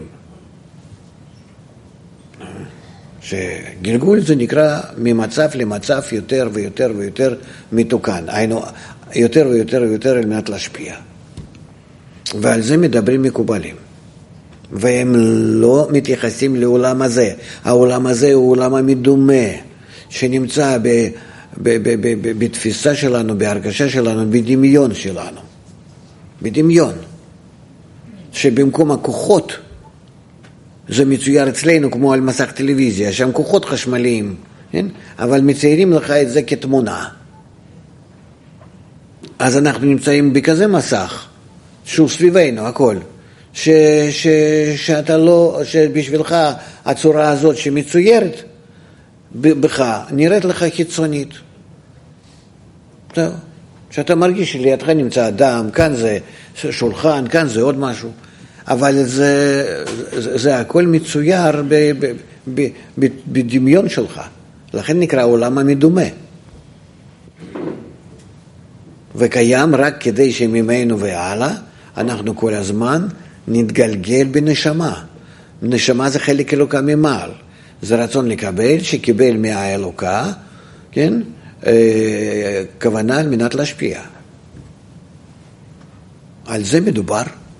שגלגול זה נקרא ממצב למצב יותר ויותר ויותר מתוקן. היינו יותר ויותר ויותר על מנת להשפיע. ועל זה מדברים מקובלים. והם לא מתייחסים לעולם הזה. העולם הזה הוא עולם המדומה, שנמצא בתפיסה שלנו, בהרגשה שלנו, בדמיון שלנו. בדמיון. שבמקום הכוחות, זה מצויר אצלנו כמו על מסך טלוויזיה, שם כוחות חשמליים, כן? אבל מציירים לך את זה כתמונה. אז אנחנו נמצאים בכזה מסך, שהוא סביבנו, הכל. שאתה לא, שבשבילך הצורה הזאת שמצוירת בך, נראית לך חיצונית. טוב. שאתה מרגיש שלידך נמצא אדם, כאן זה שולחן, כאן זה עוד משהו. אבל זה הכל מצויר בדמיון שלך. לכן נקרא עולם המדומה. וקיים רק כדי שממנו והלאה, אנחנו כל הזמן נתגלגל בנשמה. נשמה זה חלק אלוקה ממעל. זה רצון לקבל, שקיבל מהאלוקה, כן? כוונה על מנת להשפיע. על זה מדובר.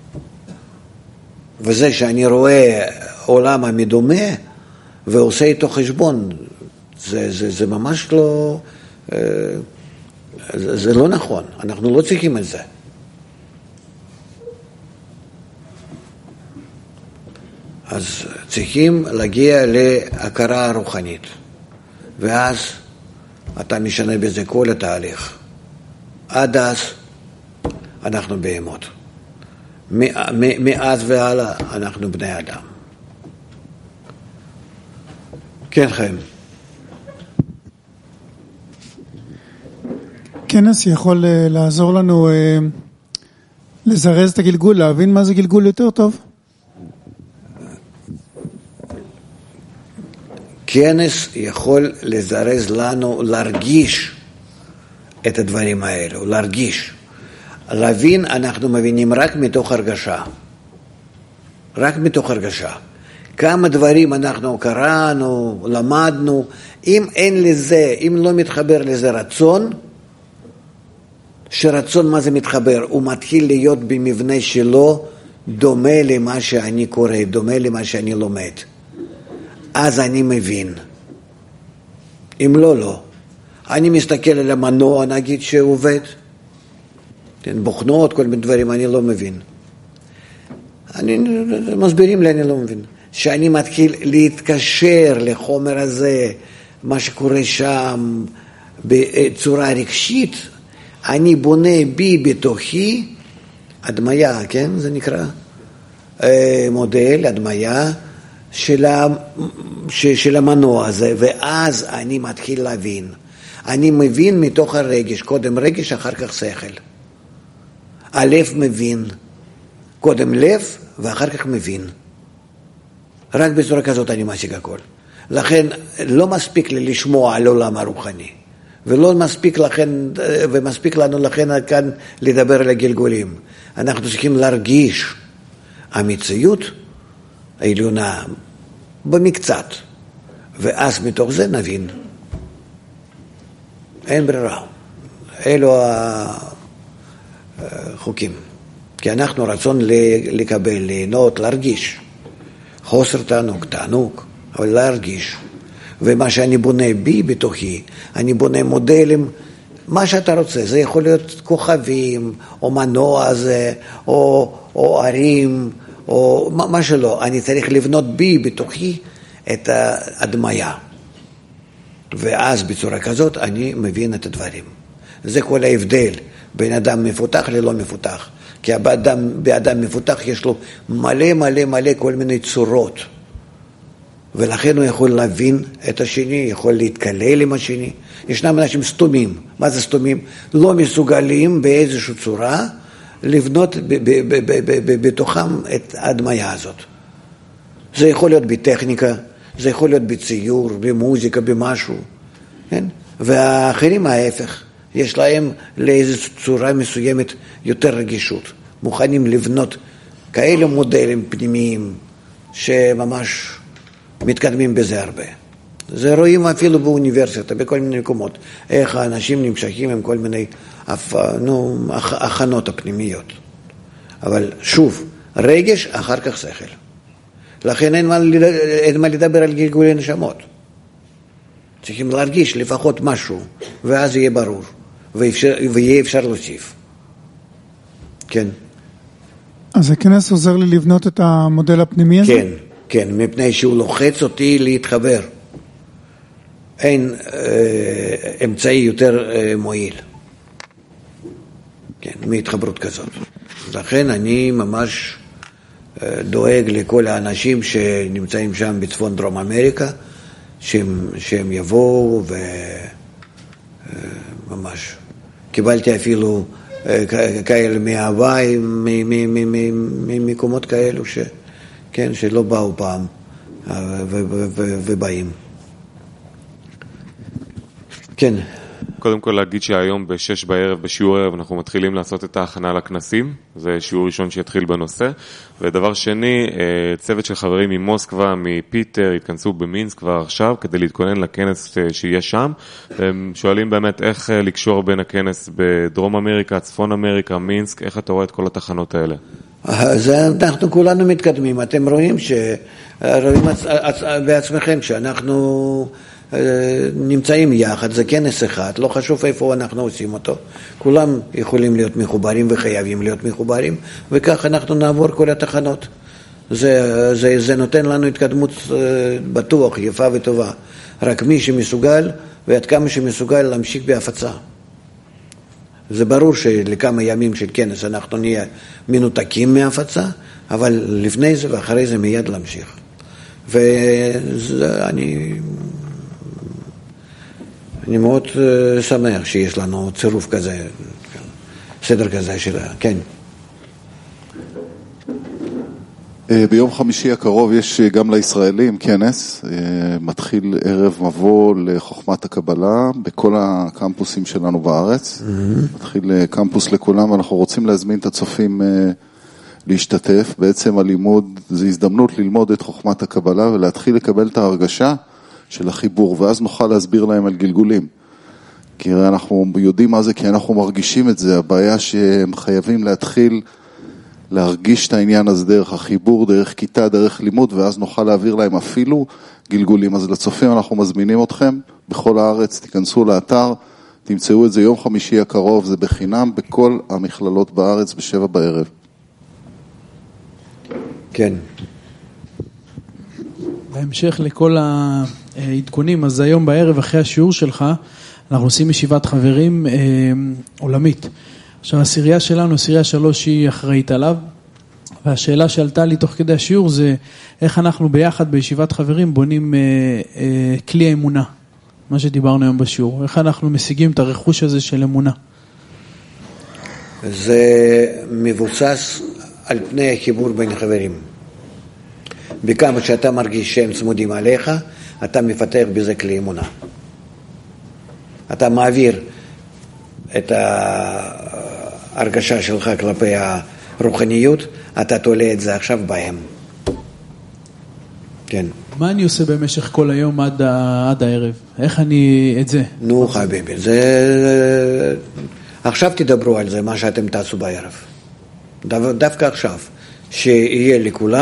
וזה שאני רואה עולם המדומה ועושה איתו חשבון, זה ממש לא, זה לא נכון. אנחנו לא צריכים את זה. אז צריכים להגיע להכרה רוחנית. ואז אתה משנה בזה כל התהליך. עד אז אנחנו בהמות. מאז והלאה אנחנו בני אדם. כן, חיים. כנס יכול לעזור לנו לזרז את הגלגול, להבין מה זה גלגול יותר טוב? כנס יכול לזרז לנו להרגיש את הדברים האלו, להרגיש. להבין, אנחנו מבינים רק מתוך הרגשה. רק מתוך הרגשה. כמה דברים אנחנו קראנו, למדנו, אם אין לזה, אם לא מתחבר לזה רצון, שרצון מה זה מתחבר? הוא מתחיל להיות במבנה שלו דומה למה שאני קורא, דומה למה שאני לומד. אז אני מבין. אם לא, לא. אני מסתכל על המנוע, נגיד שעובד. בוחנות, כל מיני דברים, אני לא מבין. מסבירים לי, אני לא מבין. שאני מתחיל להתקשר לחומר הזה, מה שקורה שם, בצורה רגשית, אני בונה בי בתוכי, הדמיה, כן? זה נקרא מודל, הדמיה, של המנוע הזה, ואז אני מתחיל להבין. אני מבין מתוך הרגש, קודם רגש, אחר כך שכל. הלב מבין, קודם לב ואחר כך מבין. רק בצורה כזאת אני משיג הכל. לכן לא מספיק לי לשמוע על עולם הרוחני, ומספיק לנו לכן כאן לדבר על הגלגולים. אנחנו צריכים להרגיש המציאות העליונה במקצת, ואז מתוך זה נבין. אין ברירה. אלו החוקים. כי אנחנו רצון לקבל, ליהנות, להרגיש. חוסר תענוג, אבל להרגיש. ומה שאני בונה בי בתוכי, אני בונה מודלים, מה שאתה רוצה, זה יכול להיות כוכבים, או מנוע הזה, או ערים, או מה שלא. אני צריך לבנות בי בתוכי את ההדמיה. ואז בצורה כזאת אני מבין את הדברים. זה כל ההבדל בין אדם מפותח ללא מפותח. כי באדם מפותח יש לו מלא כל מיני צורות. ולכן הוא יכול להבין את השני, יכול להתקלל עם השני. ישנם אנשים סתומים. מה זה סתומים? לא מסוגלים באיזושהי צורה לבנות בתוכם את ההדמיה הזאת. זה יכול להיות בטכניקה, זה יכול להיות בציור, במוזיקה, במשהו. כן? והאחרים ההפך. יש להם לאיזו צורה מסוימת יותר רגישות. מוכנים לבנות כאלה מודלים פנימיים שממש מתקדמים בזה הרבה. זה רואים אפילו באוניברסיטה, בכל מיני מקומות, איך האנשים נמשכים עם כל מיני הכנות הפנימיות. אבל שוב, רגש אחר כך שכל. לכן אין מה לדבר על גלגולי נשמות. צריכים להרגיש לפחות משהו, ואז יהיה ברור, ויהיה אפשר להוסיף. כן. אז הכנס עוזר לי לבנות את המודל הפנימי הזה? כן, מפני שהוא לוחץ אותי להתחבר. אין אמצעי יותר מועיל. כן, מהתחברות כזאת. לכן אני ממש דואג לכל האנשים שנמצאים שם בצפון דרום אמריקה, שהם יבואו וממש קיבלתי אפילו כאלה מהוואי, ממקומות כאלו כן, שלא באו פעם ובאים. כן. קודם כל להגיד שהיום ב-6 בערב, בשיעור ערב, אנחנו מתחילים לעשות את ההכנה לכנסים. זה שיעור ראשון שיתחיל בנושא. ודבר שני, צוות של חברים ממוסקבה, מפיטר, התכנסו במינסק כבר עכשיו, כדי להתכונן לכנס שיהיה שם. והם שואלים באמת איך לקשור בין הכנס בדרום אמריקה, צפון אמריקה, מינסק, איך אתה רואה את כל התחנות האלה? אנחנו כולנו מתקדמים. אתם רואים בעצמכם שאנחנו נמצאים יחד, זה כנס אחד, לא חשוב איפה אנחנו עושים אותו. כולם יכולים להיות מחוברים וחייבים להיות מחוברים, וכך אנחנו נעבור כל התחנות. זה נותן לנו התקדמות בטוח, יפה וטובה. רק מי שמסוגל, ועד כמה שמסוגל להמשיך בהפצה. זה ברור שלכמה ימים של כנס אנחנו נהיה מנותקים מהפצה, אבל לפני זה ואחרי זה מיד להמשיך. ואני מאוד שמח שיש לנו צירוף כזה, סדר כזה של... כן. ביום חמישי הקרוב יש גם לישראלים כנס, מתחיל ערב מבוא לחוכמת הקבלה בכל הקמפוסים שלנו בארץ, מתחיל קמפוס לכולם, ואנחנו רוצים להזמין את הצופים להשתתף. בעצם הלימוד זה הזדמנות ללמוד את חוכמת הקבלה ולהתחיל לקבל את ההרגשה של החיבור, ואז נוכל להסביר להם על גלגולים. כי אנחנו יודעים מה זה, כי אנחנו מרגישים את זה. הבעיה שהם חייבים להתחיל להרגיש את העניין הזה דרך החיבור, דרך כיתה, דרך לימוד, ואז נוכל להעביר להם אפילו גלגולים. אז לצופים אנחנו מזמינים אתכם בכל הארץ, תיכנסו לאתר, תמצאו את זה יום חמישי הקרוב, זה בחינם בכל המכללות בארץ ב7 בערב. כן. בהמשך לכל העדכונים, אז היום בערב אחרי השיעור שלך, אנחנו עושים ישיבת חברים עולמית. עכשיו, הסירייה שלנו, סירייה 3, היא אחראית עליו, והשאלה שעלתה לי תוך כדי השיעור זה, איך אנחנו ביחד בישיבת חברים בונים כלי האמונה, מה שדיברנו היום בשיעור. איך אנחנו משיגים את הרכוש הזה של אמונה? זה מבוסס על פני החיבור בין חברים. בכמה שאתה מרגיש שהם צמודים עליך, אתה מפתח בזה כלי אמונה. אתה מעביר את ההרגשה שלך כלפי הרוחניות, אתה תולה את זה עכשיו בהם. כן. מה אני עושה במשך כל היום עד הערב? איך אני את זה? נו חביבי, זה... עכשיו תדברו על זה, מה שאתם תעשו בערב. דווקא עכשיו. שיהיה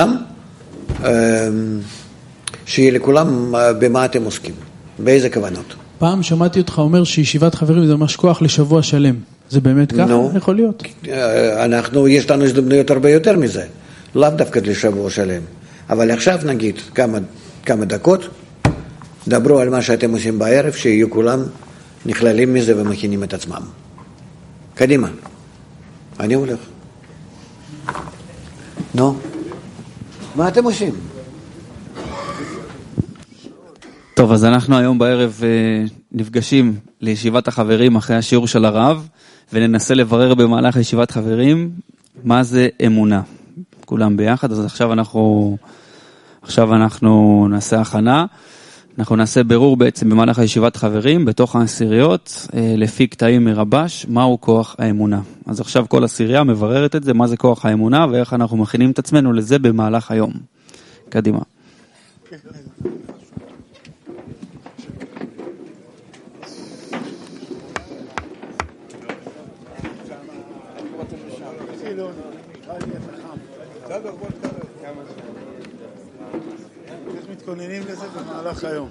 לכולם במה אתם עוסקים, באיזה כוונות. פעם שמעתי אותך אומר שישיבת חברים זה ממש כוח לשבוע שלם. זה באמת ככה? יכול להיות? יש לנו הזדמנויות הרבה יותר מזה. לאו דווקא לשבוע שלם. אבל עכשיו נגיד כמה דקות, דברו על מה שאתם עושים בערב, שיהיו כולם נכללים מזה ומכינים את עצמם. קדימה. אני הולך. נו, מה אתם עושים? טוב, אז אנחנו היום בערב נפגשים לישיבת החברים אחרי השיעור של הרב, וננסה לברר במהלך ישיבת חברים מה זה אמונה. כולם ביחד, אז עכשיו אנחנו נעשה הכנה. אנחנו נעשה ברור בעצם במהלך הישיבת חברים, בתוך העשיריות, לפי קטעים מרבש, מהו כוח האמונה. אז עכשיו כל עשירייה מבררת את זה, מה זה כוח האמונה, ואיך אנחנו מכינים את עצמנו לזה במהלך היום. קדימה. איך מתכוננים לזה במהלך היום?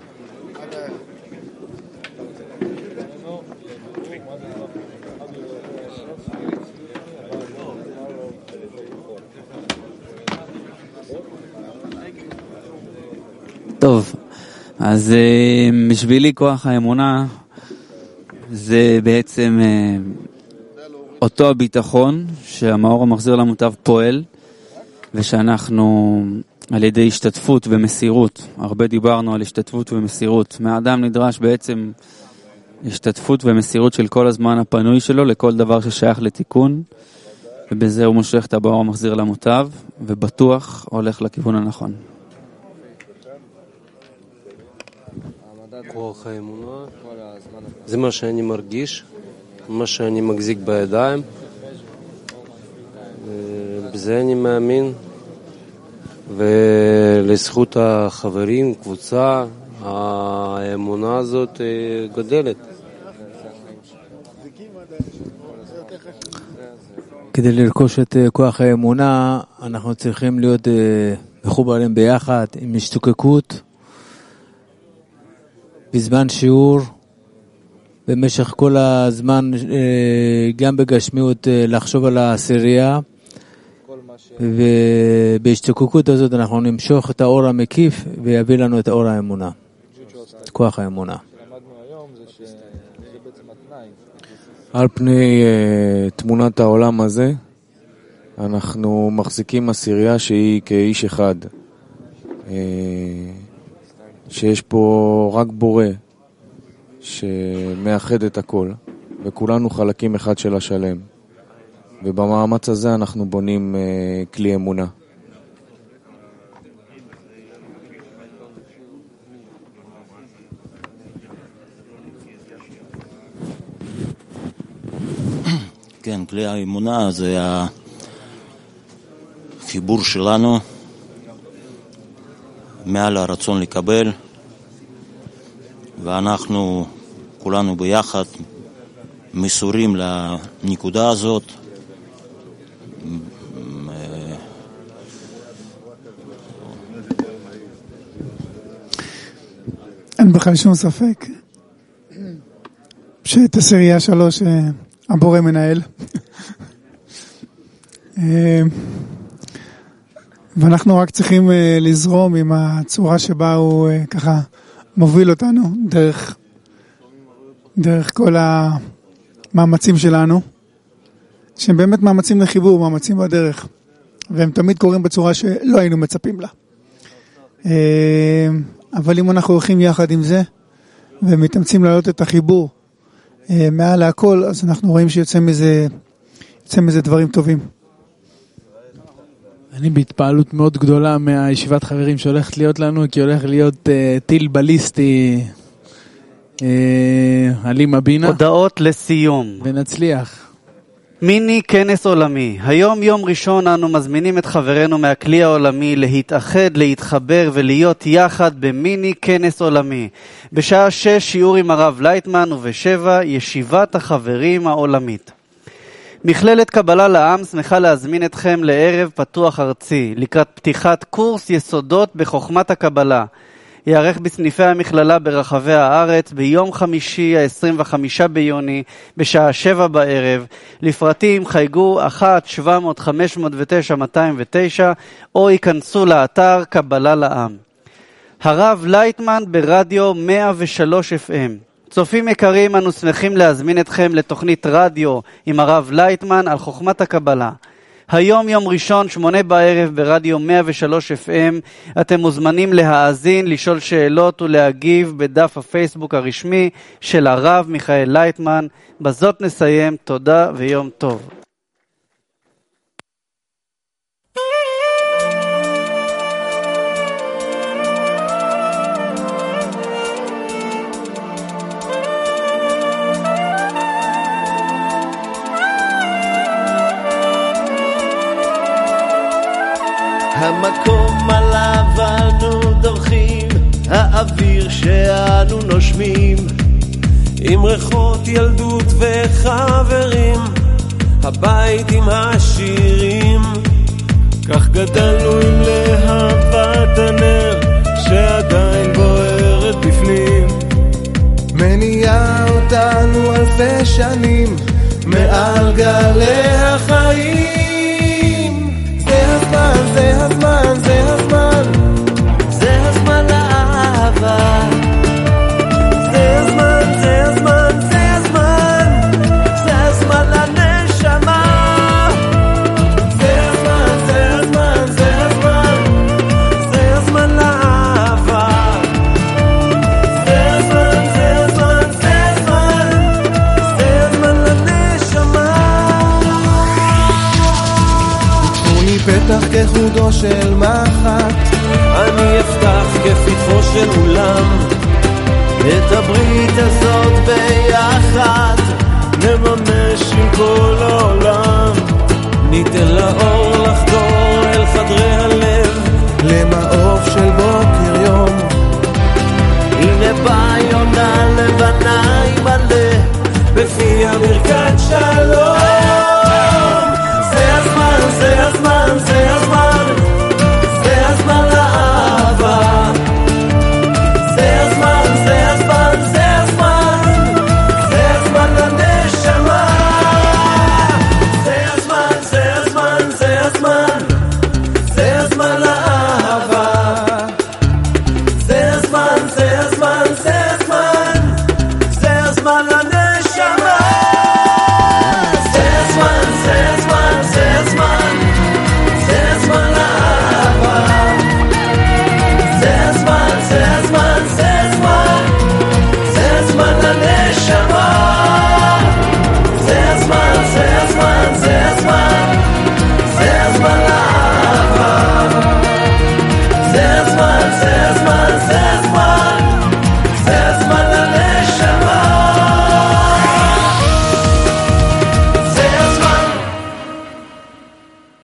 טוב, אז בשבילי כוח האמונה זה בעצם אותו הביטחון שהמאור המחזיר למוטב פועל, ושאנחנו על ידי השתתפות ומסירות, הרבה דיברנו על השתתפות ומסירות, מהאדם נדרש בעצם השתתפות ומסירות של כל הזמן הפנוי שלו לכל דבר ששייך לתיקון, ובזה הוא מושך את המאור המחזיר למוטב, ובטוח הולך לכיוון הנכון. כוח האמונה זה מה שאני מרגיש, מה שאני מחזיק בידיים, בזה אני מאמין, ולזכות החברים, קבוצה, האמונה הזאת גדלת. כדי לרכוש את כוח האמונה אנחנו צריכים להיות מחוברים ביחד עם השתוקקות בזמן שיעור, במשך כל הזמן גם בגשמיות לחשוב על העשירייה, ובהשתוקקות הזאת אנחנו נמשוך את האור המקיף ויביא לנו את האור האמונה, את כוח האמונה. על פני תמונת העולם הזה אנחנו מחזיקים עשירייה שהיא כאיש אחד, שיש פה רק בורא שמאחד את הכל, וכולנו חלקים אחד של השלם, ובמאמץ הזה אנחנו בונים כלי אמונה. כן, כלי האמונה זה החיבור שלנו מעל הרצון לקבל, ואנחנו כולנו ביחד מסורים לנקודה הזאת. אין בכלל שום ספק שאת עשירייה 3 הבורא מנהל, ואנחנו רק צריכים לזרום עם הצורה שבה הוא ככה מוביל אותנו דרך כל המאמצים שלנו, שהם באמת מאמצים לחיבור, מאמצים בדרך, והם תמיד קורים בצורה שלא היינו מצפים לה. אבל אם אנחנו הולכים יחד עם זה ומתאמצים להעלות את החיבור מעל הכל, אז אנחנו רואים שיוצא מזה דברים טובים. אני בהתפעלות מאוד גדולה מהישיבת חברים שהולכת להיות לנו, כי הולך להיות טיל בליסטי עלים הבינה. הודעות לסיום. ונצליח. מיני כנס עולמי. היום יום ראשון אנו מזמינים את חברינו מהכלי העולמי להתאחד, להתחבר ולהיות יחד במיני כנס עולמי. בשעה 6 שיעור עם הרב לייטמן וב7 ישיבת החברים העולמית. מכללת קבלה לעם שמחה להזמין אתכם לערב פתוח ארצי לקראת פתיחת קורס יסודות בחוכמת הקבלה. יערך בסניפי המכללה ברחבי הארץ ביום חמישי ה-25 ביוני בשעה 7 בערב. לפרטים חייגו 1-700-509-209 או ייכנסו לאתר קבלה לעם. הרב לייטמן ברדיו 103 FM. צופים יקרים, אנו שמחים להזמין אתכם לתוכנית רדיו עם הרב לייטמן על חוכמת הקבלה. היום יום ראשון 8 בערב ברדיו 103 FM. אתם מוזמנים להאזין, לשאול שאלות ולהגיב בדף הפייסבוק הרשמי של הרב מיכאל לייטמן. בזאת נסיים, תודה ויום טוב. המקום עליו אנו דורכים, האוויר שאנו נושמים, עם ריחות ילדות וחברים, הבית עם השירים. כך גדלנו עם להבת הנר שעדיין בוערת בפנים, מניעה אותנו אלפי שנים מעל גלי החיים. זה הזמן, זה הזמן, זה הזמן לאהבה. זה הזמן, זה הזמן, זה הזמן, זה הזמן לנשמה. זה הזמן, זה הזמן, זה הזמן, זה הזמן לאהבה. זה הזמן, זה הזמן, זה הזמן, זה הזמן לנשמה. תנו פתח כחודו של מחט, אני אפתח כפתחו של אולם, את הברית הזאת ביחד נממש עם כל העולם. ניתן לאור לחדור אל חדרי הלב,